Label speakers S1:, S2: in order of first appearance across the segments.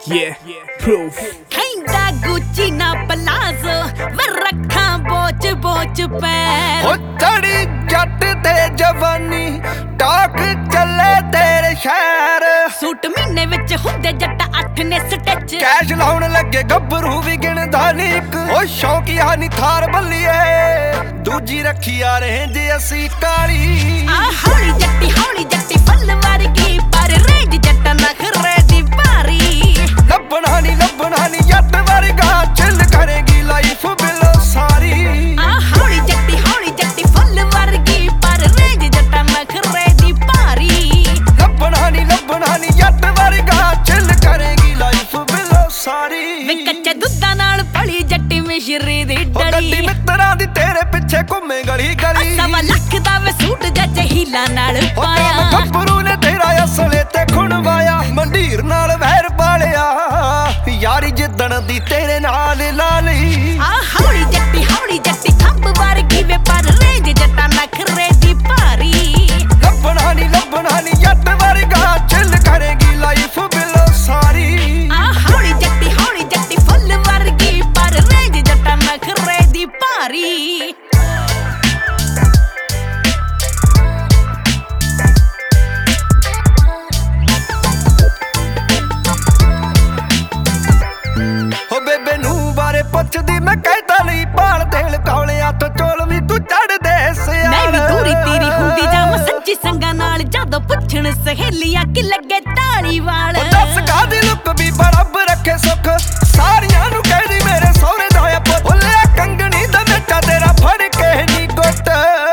S1: proof
S2: ਕਹਿੰਦਾ ਗੁੱਚੀ ਨਾ palazzo ਵੇ ਰੱਖਾਂ ਬੋਚ ਬੋਚ ਪੈਰ
S3: ਹੋ ਚੜੀ ਜੱਟ ਤੇ ਜਵਾਨੀ ਟਾਕ ਚੱਲੇ ਤੇਰੇ ਸ਼ਹਿਰ
S2: ਸੂਟ ਮਹੀਨੇ ਵਿੱਚ ਹੁੰਦੇ ਜੱਟ 8 ਨੇ ਸਟਿਚ
S3: ਕੈਸ਼ ਲਾਉਣ ਲੱਗੇ ਗੱਭਰੂ ਵੀ ਗਿਣਦਾ ਨੀ ਇੱਕ ਹੋ ਸ਼ੌਕੀਆ ਨੀ ਥਾਰ ਬੱਲੀਏ ਦੂਜੀ ਰੱਖੀ ਆ ਰਹੇ ਜੇ ਅਸੀਂ ਕਾਲੀ
S2: ਆ ਹੌਲੀ ਜੱਟੀ ਫੁੱਲ ਵਰਗੀ ਪਰ ਰੇਜ ਜੱਟ ਨਖਰੇ ਦੀ ਭਾਰੀ
S3: ਲੱਭਣਾ ਨੀ ਜੱਟ ਵਰਗਾ ਚਿੱਲ ਕਰੇਗੀ ਲਾਈਫ ਬਿਲੋ ਸਾਰੀ
S2: ਆ ਹੌਲੀ ਜੱਟੀ ਫੁੱਲ ਵਰਗੀ ਪਰ ਰੇਜ ਜੱਟ ਨਖਰੇ ਦੀ ਭਾਰੀ
S3: ਲੱਭਣਾ ਨੀ ਜੱਟ ਵਰਗਾ ਚਿੱਲ ਕਰੇਗੀ ਲਾਈਫ ਬਿਲੋ ਸਾਰੀ
S2: ਵੇ ਕੱਚੇ ਦੁੱਧਾਂ ਨਾਲ ਭਲੀ ਜੱਟੀ ਮਿਸ਼ਰੀ ਦੀ
S3: ਗੱਡੀ
S2: ਡਲੀ
S3: ਮਿੱਤਰਾਂ ਦੀ ਤੇਰੇ ਪਿੱਛੇ ਘੁੰਮੇ ਗਲੀ ਗਲੀ
S2: ਸਵਾ ਲੱਖ ਦਾ ਵੇ ਸੂਟ ਜੱਜ ਹੀਲਾ ਨਾਲ ਪਾਇਆ
S3: ਗੱਭਰੂ ਨੇ ਤੇਰਾ ਅਸਲੇ ਤੇ ਖੁਣਵਾਇਆ ਮੰਡੀਰ ਨਾਲ ਵਹਿਰ ਪਾਲਿਆ ਯਾਰੀ ਜਿੱਦਣ ਦੀ ਤੇਰੇ ਨਾਲ ਲਾ ਲਈ
S2: ਆ ਹੌਲੀ ਜੱਟੀ ਖੰਭ ਵਰਗੀ ਵੇ ਪਰ ਰੇਜ ਜੱਟਾਂ ਨਖਰੇ ਦੀ ਭਾਰੀ
S3: ਲੱਭਣਾ ਨੀ ਜੱਟ ਵਰਗਾ ਚਿੱਲ ਕਰੇਗੀ ਲਾਈਫ ਬਿਲੋ ਸਾਰੀ
S2: ਆ ਹੌਲੀ ਜੱਟੀ ਫੁੱਲ ਵਰਗੀ ਪਰ ਰੇਜ ਜੱਟਾਂ ਨਖਰੇ ਦੀ ਭਾਰੀ
S3: ਹੋ ਬੇਬੇ ਨੂੰ ਬਾਰੇ ਪੁੱਛਦੀ ਮੈਂ ਕਹਿਤਾ ਨਹੀਂ ਭਾਲ ਦੇਲ ਕੌਲਿਆਂ ਤੋਂ ਚੋਲ ਵੀ ਤੂੰ ਚੜਦੇ ਸਿਆ
S2: ਮੈਂ ਵੀ ਦੂਰੀ ਤੇਰੀ ਹੁੰਦੀ ਜਾਵਾਂ ਸੱਚੀ ਸੰਗਾਂ ਨਾਲ ਜਦੋਂ ਪੁੱਛਣ ਸਹੇਲੀਆਂ ਕਿ ਲੱਗੇ ਢਾਲੀ ਵਾਲ
S3: ਦੱਸ ਕਾਦੀ ਲੁੱਕ ਵੀ ਬੜਬ ਰੱਖੇ ਸੁੱਖ ਸਾਰੀਆਂ ਨੂੰ ਕਹਿਦੀ ਮੇਰੇ ਸਹੁਰੇ ਦਾ ਆ ਪੁੱਤ ਭੁੱਲਿਆ ਕੰਗਣੀ ਦਾ ਮੇਟਾ ਤੇਰਾ ਫੜ ਕੇ ਨੀ ਗੁੱਟ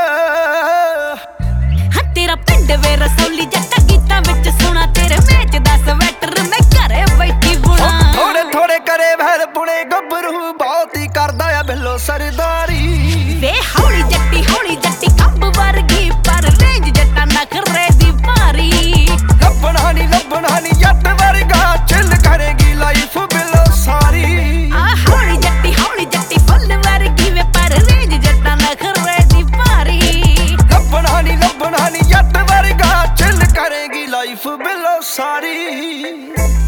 S2: ਹਾਂ ਤੇਰਾ ਪਿੰਡ ਵੇ ਰਸੌਲੀ ਜੱਟਾ ਗੀਤਾਂ ਵਿੱਚ ਸੁਣਾ ਤੇਰੇ ਮੇਚ ਦਾ ਸਵੈਟਰ ਮੈਂ ਘਰੇ ਬੈਠੀ ਬੁਣਾ
S3: ਥੋੜੇ ਕਰੇ ਵਹਿਰ ਬੁਣੇ ਗੱਭਰੂ ਬਹੁਤ ਹੀ ਕਰਦਾ ਆ ਬਿੱਲੋ ਸਰਦਾਰੀ
S2: ਵੇ ਹੌਲੀ ਜੱਟੀ ਖੰਭ ਵਰਗੀ ਪਰ ਰੇਂਜ ਜੱਟਾਂ ਨਖਰੇ ਦੀ ਭਾਰੀ
S3: ਲੱਭਣਾ ਨੀ ਜੱਟ ਵਰਗਾ ਚਿੱਲ ਕਰੇਗੀ ਲਾਈਫ ਬਿੱਲੋ ਸਾਰੀ
S2: ਆ ਹੌਲੀ ਜੱਟੀ ਫੁੱਲ ਵਰਗੀ ਵੇ ਪਰ ਰੇਂਜ ਜੱਟਾਂ ਨਖਰੇ ਦੀ ਭਾਰੀ
S3: ਲੱਭਣਾ ਨੀ ਜੱਟ ਵਰਗਾ ਚਿੱਲ ਕਰੇਗੀ ਲਾਈਫ ਬਿੱਲੋ ਸਾਰੀ